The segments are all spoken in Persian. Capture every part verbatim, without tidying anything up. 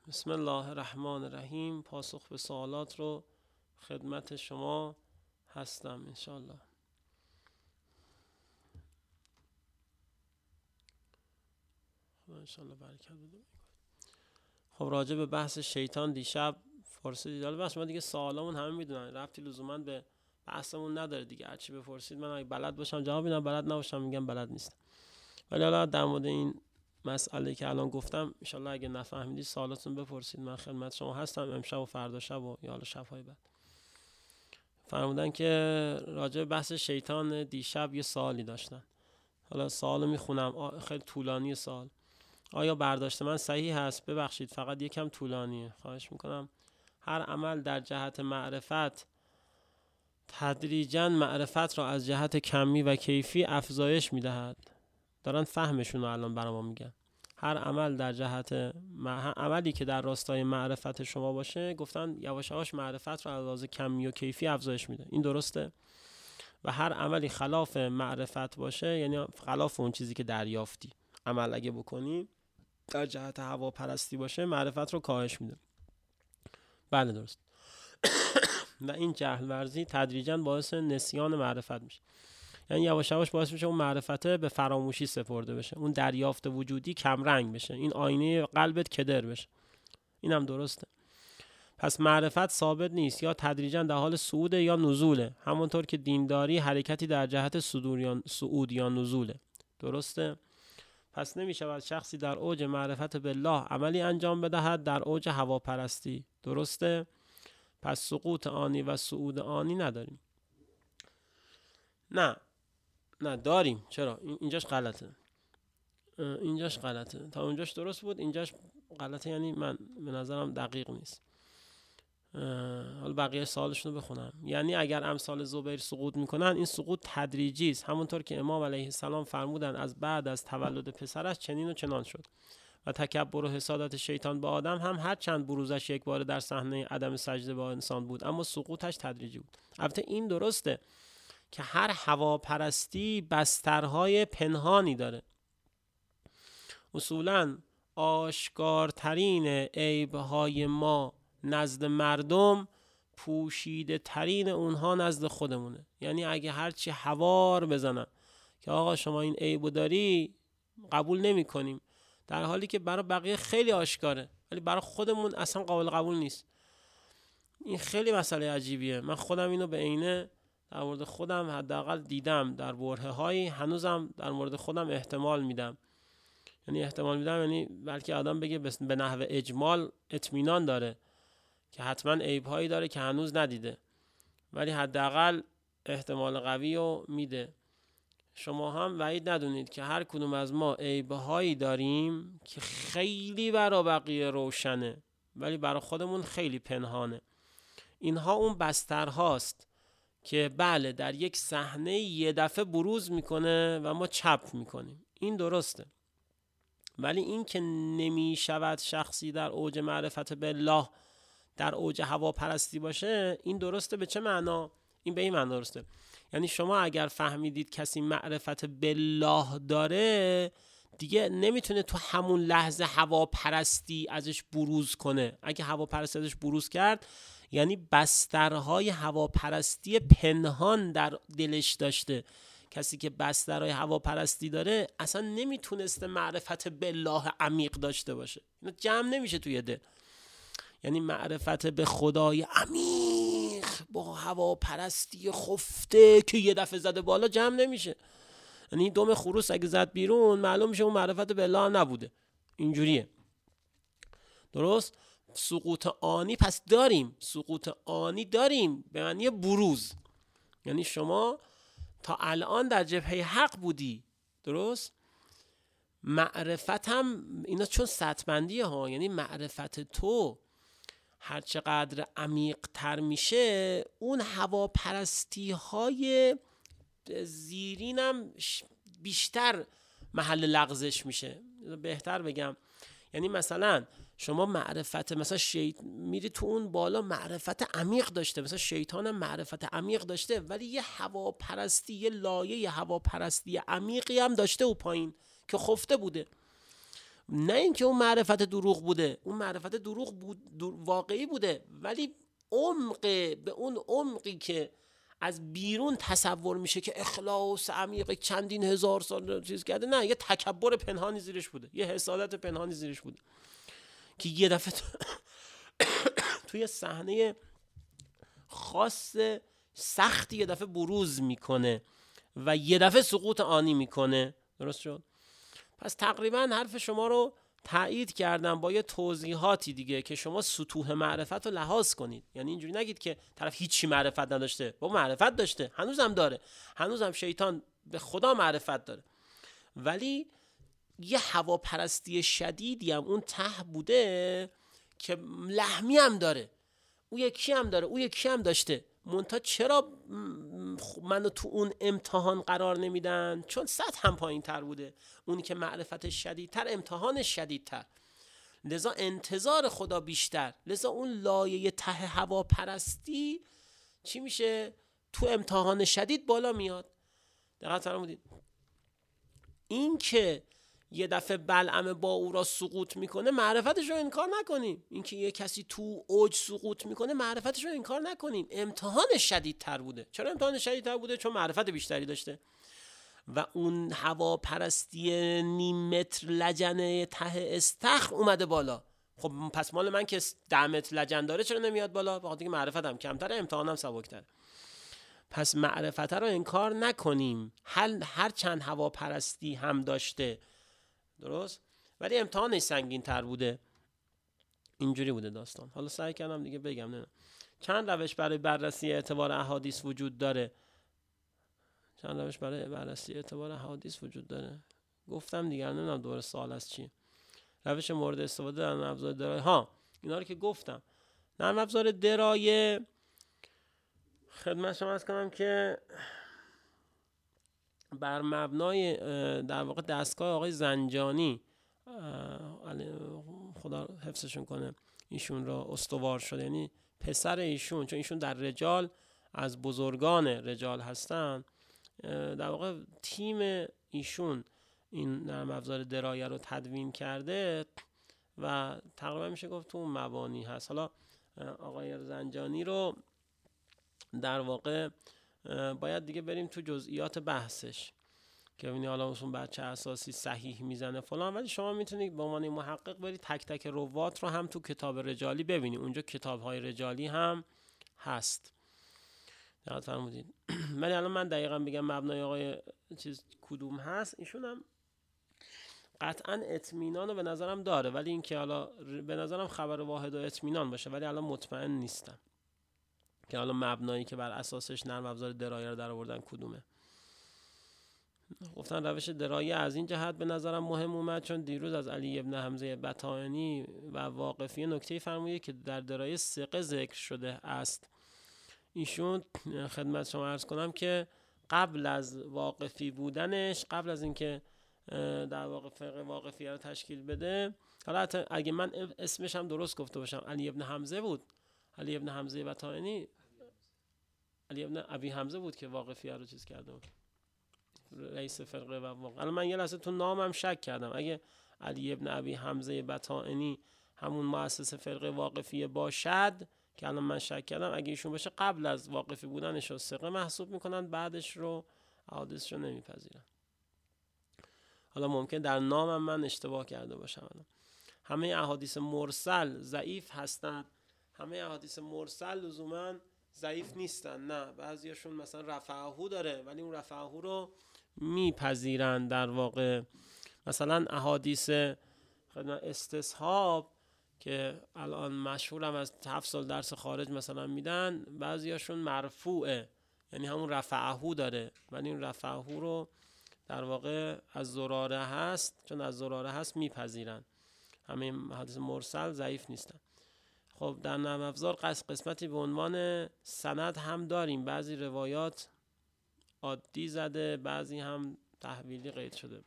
بسم الله الرحمن الرحیم. پاسخ به سوالات رو خدمت شما هستم انشالله. خدا انشالله برکت بده. خب راجع به بحث شیطان دیشب پرسیدید. حالا بس ما دیگه سوالامون همه میدونن، ربطی لزوما به بحثمون نداره دیگه. هرچی بپرسید من اگه بلد باشم جواب میدم، بلد نباشم میگم بلد نیستم. ولی حالا در مورد این مسئله که الان گفتم ان شاء الله اگه نفهمیدید سوالاتون بپرسید، من خدمت شما هستم امشب و فردا شب و یا حالا شب‌های بعد. فرمودن که راجع به بحث شیطان دیشب یه سوالی داشتن. حالا سوالو میخونم، خیلی طولانی سوال. آیا برداشت من صحیح هست؟ ببخشید فقط یکم طولانیه، خواهش میکنم. هر عمل در جهت معرفت تدریجاً معرفت را از جهت کمی و کیفی افزایش میدهد. دارن فهمشون رو الان برای ما میگن. هر عمل در جهت مع... عملی که در راستای معرفت شما باشه، گفتن یواش یواش معرفت رو از لحاظ کمی و کیفی افزایش میده. این درسته؟ و هر عملی خلاف معرفت باشه، یعنی خلاف اون چیزی که دریافتی، عمل اگه بکنی در جهت هواپرستی باشه، معرفت رو کاهش میده. بله درست. و این جهل ورزی تدریجاً باعث نسیان معرفت میشه. یعنی یواش یواش باعث میشه اون معرفته به فراموشی سپرده بشه، اون دریافت وجودی کم رنگ بشه، این آینه قلبت کدر بشه. اینم درسته. پس معرفت ثابت نیست، یا تدریجاً در حال صعود یا نزوله، همونطور که دینداری حرکتی در جهت صعود یا نزوله. درسته؟ پس نمیشود شخصی در اوج معرفت بالله عملی انجام بدهد در اوج هواپرستی. درسته؟ پس سقوط آنی و صعود آنی نداریم. نه نه داریم. چرا؟ اینجاش غلطه. اینجاش غلطه. تا اونجاش درست بود، اینجاش غلطه. یعنی من به نظرم دقیق نیست. حالا بقیه سوالشون رو بخونم. یعنی اگر امثال زبیر سقوط میکنن، این سقوط تدریجی است، همونطور که امام علیه السلام فرمودن از بعد از تولد پسرش چنین و چنان شد. و تکبر و حسادت شیطان به آدم هم هر چند بروزش یک بار در صحنه عدم سجده به انسان بود، اما سقوطش تدریجی بود. البته این درسته که هر هواپرستی بسترهای پنهانی داره. اصولاً آشکارترین عیبهای ما نزد مردم پوشیده ترین اونها نزد خودمونه. یعنی اگه هرچی هوار بزنن که آقا شما این عیبو داری، قبول نمی کنیم، در حالی که برای بقیه خیلی آشکاره ولی برای خودمون اصلا قابل قبول نیست. این خیلی مسئله عجیبیه. من خودم اینو به عینه در مورد خودم حداقل دیدم، در برهه هایی هنوزم در مورد خودم احتمال میدم. یعنی احتمال میدم یعنی بلکه آدم بگه به نحو اجمال اطمینان داره که حتما عیب‌هایی داره که هنوز ندیده، ولی حداقل احتمال قوی رو میده. شما هم بعید ندونید که هر کدوم از ما عیب‌هایی داریم که خیلی برای بقیه روشنه ولی برای خودمون خیلی پنهانه. اینها اون بسترهاست که بله در یک صحنه یه دفعه بروز میکنه و ما چپ میکنیم. این درسته. ولی این که نمی شود شخصی در اوج معرفت بالله در اوج هواپرستی باشه، این درسته. به چه معنا؟ این به این معنا درسته. یعنی شما اگر فهمیدید کسی معرفت بالله داره، دیگه نمیتونه تو همون لحظه هواپرستی ازش بروز کنه. اگه هواپرستی ازش بروز کرد، یعنی بسترهای هواپرستی پنهان در دلش داشته. کسی که بسترهای هواپرستی داره اصلا نمیتونسته معرفت بالله عمیق داشته باشه. اینا جمع نمیشه توی دل. یعنی معرفت به خدای عمیق با هواپرستی خفته که یه دفعه زده بالا جمع نمیشه. یعنی دم خروس اگه زد بیرون معلوم میشه اون معرفت بالله نبوده. اینجوریه. درست؟ سقوط آنی پس داریم. سقوط آنی داریم به معنی بروز. یعنی شما تا الان در جبهه حق بودی. درست؟ معرفت هم اینا چون سطبندیه ها، یعنی معرفت تو هر چقدر عمیق تر میشه، اون هواپرستی های زیرین هم بیشتر محل لغزش میشه. بهتر بگم یعنی مثلا شما معرفت مثلا شیط میری تو اون بالا معرفت عمیق داشته، مثلا شیطان هم معرفت عمیق داشته ولی یه هواپرستی، یه لایه هواپرستی عمیقی هم داشته و پایین که خفته بوده. نه اینکه اون معرفت دروغ بوده، اون معرفت دروغ بود، در واقعی بوده، ولی عمق، به اون عمقی که از بیرون تصور میشه که اخلاص عمیق چندین هزار سال چیز کرده، نه، یه تکبر پنهانی زیرش بوده، یه حسادت پنهانی زیرش بوده که یه دفعه توی صحنه خاص سختی یه دفعه بروز میکنه و یه دفعه سقوط آنی میکنه. درست شد؟ پس تقریبا حرف شما رو تایید کردم با یه توضیحاتی دیگه که شما سطوح معرفت رو لحاظ کنید. یعنی اینجوری نگید که طرف هیچی معرفت نداشته، با معرفت داشته، هنوزم داره، هنوزم شیطان به خدا معرفت داره، ولی یه هواپرستی شدیدی هم اون ته بوده که لحمی هم داره، او یکی هم داره، او یکی هم داشته. منتها چرا منو تو اون امتحان قرار نمیدن؟ چون سطح هم پایین تر بوده، اونی که معرفت شدیدتر امتحانش شدیدتر، لذا انتظار خدا بیشتر، لذا اون لایه ته هواپرستی چی میشه؟ تو امتحان شدید بالا میاد. دقت فرمودید؟ این که یه دفعه بلعم با او را سقوط میکنه، معرفتش رو انکار نکنیم. این که یه کسی تو اوج سقوط میکنه، معرفتش رو انکار نکنیم. امتحانش شدیدتر بوده. چرا امتحانش شدیدتر بوده؟ چون معرفت بیشتری داشته و اون هواپرستی نیم متر لجنه ته استخر اومده بالا. خب پس مال من که ده متر لجن داره چرا نمیاد بالا؟ بخاطر اینکه معرفتم کمتره، امتحانم سبکتره. پس معرفت رو انکار نکنیم، هر هر چند هواپرستی هم داشته، درست، ولی امتحانش سنگین تر بوده. اینجوری بوده داستان. حالا سعی کردم دیگه بگم. نه چند روش برای بررسی اعتبار احادیث وجود داره. چند روش برای بررسی اعتبار احادیث وجود داره. گفتم دیگه، نمیدونم دور سوال از چی. روش مورد استفاده در نرم افزار درایه، ها اینا رو که گفتم. نرم افزار درایه خدمت شما عرض کنم که بر مبنای در واقع دستگاه آقای زنجانی، خدا حفظشون کنه، ایشون را استوار شده، یعنی پسر ایشون، چون ایشون در رجال از بزرگان رجال هستن، در واقع تیم ایشون این نرم افزار درایه رو تدوین کرده و تقریبا میشه گفت تو اون مبانی هست. حالا آقای زنجانی رو در واقع باید دیگه بریم تو جزئیات بحثش که ببینی حالا اون بچه اساسی صحیح میزنه فلان، ولی شما میتونید به عنوان محقق برید تک تک روات رو هم تو کتاب رجالی ببینی، اونجا کتاب های رجالی هم هست. دقت فرمودید؟ ولی الان من دقیقاً بگم مبنای آقای چیز کدوم هست، ایشون هم قطعاً اطمینان رو به نظرم داره، ولی این که حالا به نظرم خبر واحد و اطمینان باشه، ولی الان مطمئن نیستم که حالا مبنایی که بر اساسش نرم افزار درایه رو در آوردن کدومه. گفتن روش درایه از این جهت به نظرم مهم اومد چون دیروز از علی ابن حمزه بطائنی و واقفی نکته فرموده که در درایه ثقه ذکر شده است. ایشون خدمت شما عرض کنم که قبل از واقفی بودنش، قبل از اینکه در واقع فرقه واقفیه رو تشکیل بده، حالا اگه من اسمش هم درست گفته باشم، علی ابن حمزه بود، علی ابن حمزه بطائنی، علی ابن ابی حمزه بود که واقفیه رو چیز کرده بود، رئیس فرقه و واقع. الان من یه لحظه تو نامم شک کردم، اگه علی ابن ابی حمزه بطائنی همون مؤسس فرقه واقفیه باشد که الان من شک کردم، اگه ایشون باشه قبل از واقفی بودنش رو ثقه محسوب میکنن، بعدش رو احادیث رو نمیپذیرن. حالا ممکن در نامم من اشتباه کرده باشم. الان همه احادیث مرسل ضعیف هستن، همه احادیث مرسل لزوما ضعیف نیستن، نه، بعضیاشون مثلا رفعهو داره ولی اون رفعهو رو میپذیرن. در واقع مثلا احادیث استصحاب که الان مشهورم از هفت سال درس خارج مثلا میدن، بعضیاشون مرفوعه، یعنی همون رفعهو داره ولی اون رفعهو رو در واقع از زراره هست، چون از زراره هست میپذیرن. همه احادیث مرسل ضعیف نیستن. خب در نرم افزار قسمتی به عنوان سند هم داریم، بعضی روایات عادی زده، بعضی هم تحویلی قید شده.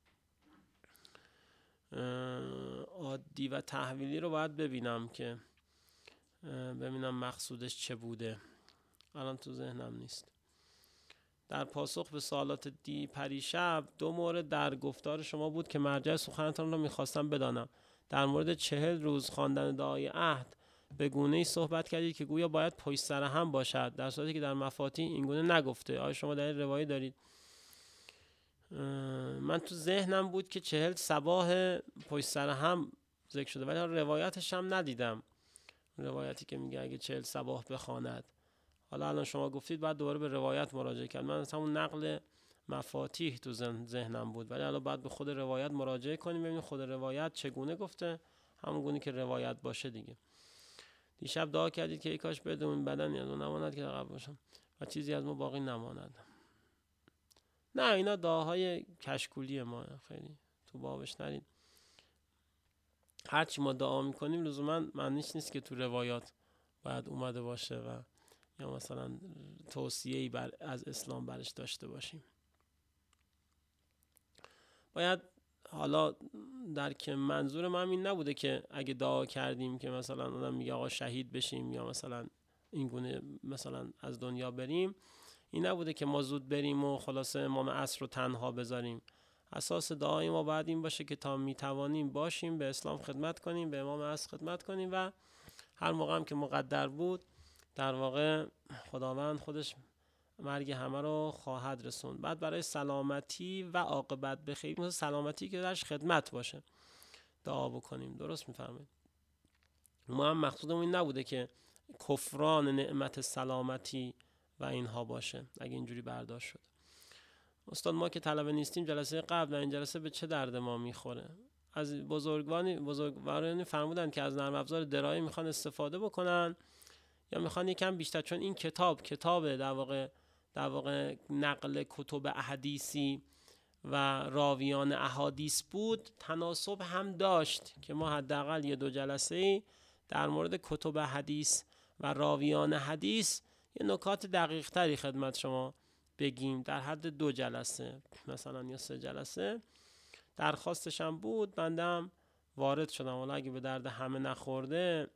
عادی و تحویلی رو باید ببینم که ببینم مقصودش چه بوده، الان تو ذهنم نیست. در پاسخ به سوالات دی پریشب دو مورد در گفتار شما بود که مرجع سخنتان را میخواستم بدانم. در مورد چهل روز خواندن دعای عهد به گونه‌ای صحبت کردید که گویا باید پشت سر هم باشد، در صورتی که در مفاتیح این گونه نگفته. آیا شما دلیل روایی دارید؟ من تو ذهنم بود که چهل صباح پشت سر هم ذکر شده، ولی روایتش هم ندیدم، روایتی که میگه اگه چهل صباح بخواند. حالا الان شما گفتید بعد دوباره به روایت مراجعه کرد. من اصلا اون نقل مفاتیح تو ذهنم بود، ولی الان بعد به خود روایت مراجعه کنیم ببینیم خود روایت چگونه گفته، همون گونه که روایت باشه دیگه. دیشب دعا کردید که ای کاش بدون بدن یادم نماند که عقب باشم و چیزی از ما باقی نماند. نه اینا دعاهای کشکولی ما، خیلی تو بابش نرید. هرچی ما دعا میکنیم لزوما معنیش نیست که تو روایات باید اومده باشه و یا مثلا توصیه‌ای بر از اسلام برش داشته باشیم. باید حالا در که منظور من این نبوده که اگه دعا کردیم که مثلا آدم میگه آقا شهید بشیم یا مثلا این گونه مثلا از دنیا بریم، این نبوده که ما زود بریم و خلاصه امام عصر رو تنها بذاریم. اساس دعای ما باید این باشه که تا میتوانیم باشیم به اسلام خدمت کنیم، به امام عصر خدمت کنیم و هر موقع هم که مقدر بود در واقع خداوند خودش مرگ همه رو خواهد رسوند. بعد برای سلامتی و عاقبت بخیر، مثل سلامتی که درش خدمت باشه دعا بکنیم. درست میفرمایید. ما هم مقصودمون این نبوده که کفران نعمت سلامتی و اینها باشه اگه اینجوری برداشت شد. استاد ما که طلبه نیستیم جلسه قبل و این جلسه به چه درد ما میخوره؟ از بزرگوانی بزرگوارانی فرمودن که از نرم افزار درایی میخوان استفاده بکنن یا میخوان یکم بیشتر، چون این کتاب کتاب در واقع در واقع نقل کتب احادیثی و راویان احادیث بود، تناسب هم داشت که ما حداقل یه دو جلسه در مورد کتب حدیث و راویان حدیث یه نکات دقیق تری خدمت شما بگیم، در حد دو جلسه مثلا یا سه جلسه. درخواستش هم بود، بندم وارد شدم، حالا اگه به درد همه نخورده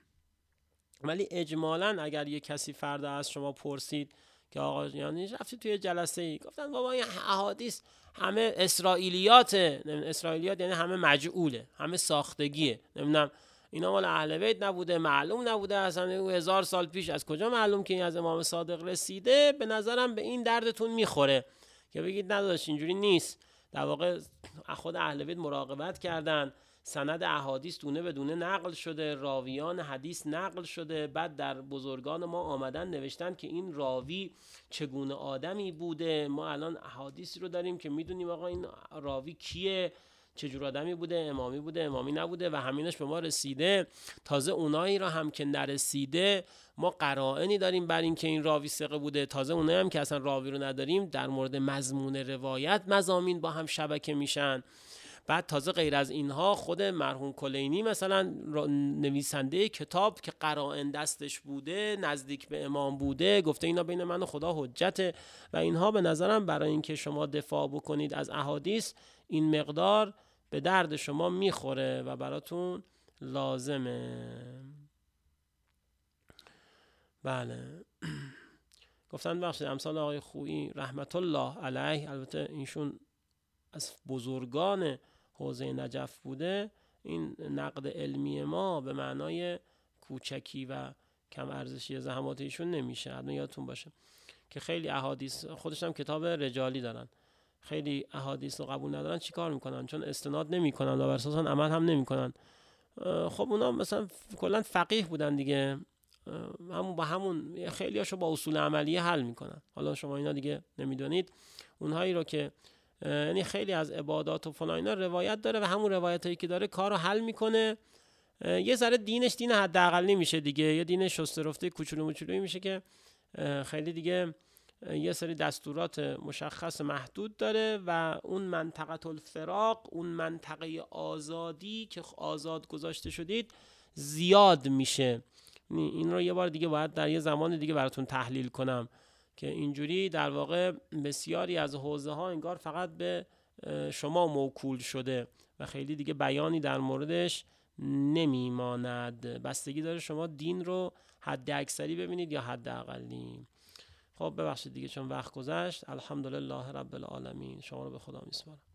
ولی اجمالاً اگر یه کسی فردا از شما پرسید که آقا یعنی رفتید توی جلسه ای گفتن بابا این احادیث همه اسرائیلیاته، اسرائیلیات یعنی همه مجعوله، همه ساختگیه، نمیدونم اینا مال اهل بیت نبوده، معلوم نبوده، اصلا هزار سال پیش از کجا معلوم که این از امام صادق رسیده. به نظرم به این دردتون میخوره که بگید نداشت اینجوری نیست. در واقع خود اهل بیت مراقبت کردن، سند احادیث دونه به دونه نقل شده، راویان حدیث نقل شده، بعد در بزرگان ما آمدن نوشتن که این راوی چگونه آدمی بوده. ما الان احادیثی رو داریم که میدونیم آقا این راوی کیه، چجور آدمی بوده، امامی بوده، امامی نبوده و همینش به ما رسیده. تازه اونایی را هم که نرسیده ما قرائنی داریم بر این که این راوی ثقه بوده، تازه اونایی هم که اصلا راوی رو نداریم در مورد مضمون روایت مضامین با هم شبکه میشن. بعد تازه غیر از اینها خود مرحوم کلینی مثلا نویسنده کتاب که قرائن دستش بوده، نزدیک به امام بوده، گفته اینا بین من و خدا حجته و اینها. به نظرم برای اینکه شما دفاع بکنید از احادیث این مقدار به درد شما میخوره و براتون لازمه. بله گفتن بخشید امثال آقای خویی رحمت الله علیه، البته اینشون از بزرگان حوزه نجف بوده، این نقد علمی ما به معنای کوچکی و کم ارزشی زحمات ایشون نمیشه. حتما یادتون باشه که خیلی احادیث، خودش هم کتاب رجالی دارن، خیلی احادیث رو قبول ندارن. چیکار میکنن؟ چون استناد نمیکنن و بر اساس آن عمل هم نمیکنن. خب اونا مثلا کلا فقیه بودن دیگه، همون با همون خیلی هاشو با اصول عملیه حل میکنن. حالا شما اینا دیگه نمیدونید، اونهایی رو که یعنی خیلی از عبادات و فلان اینا روایت داره و همون روایتایی که داره کارو حل میکنه. یه ذره دینش دین حداقل نمیشه دیگه، یه دین شسته رفته کوچولو موچولویی میشه که خیلی دیگه یه سری دستورات مشخص محدود داره و اون منطقه الفراق، اون منطقه آزادی که آزاد گذاشته شدید زیاد میشه. این رو یه بار دیگه باید در یه زمان دیگه براتون تحلیل کنم که اینجوری در واقع بسیاری از حوزه ها انگار فقط به شما موکول شده و خیلی دیگه بیانی در موردش نمیماند. بستگی داره شما دین رو حد اکثری ببینید یا حد اقلی. خب ببخشید دیگه چون وقت گذشت. الحمدلله رب العالمین. شما رو به خدا میسپارم.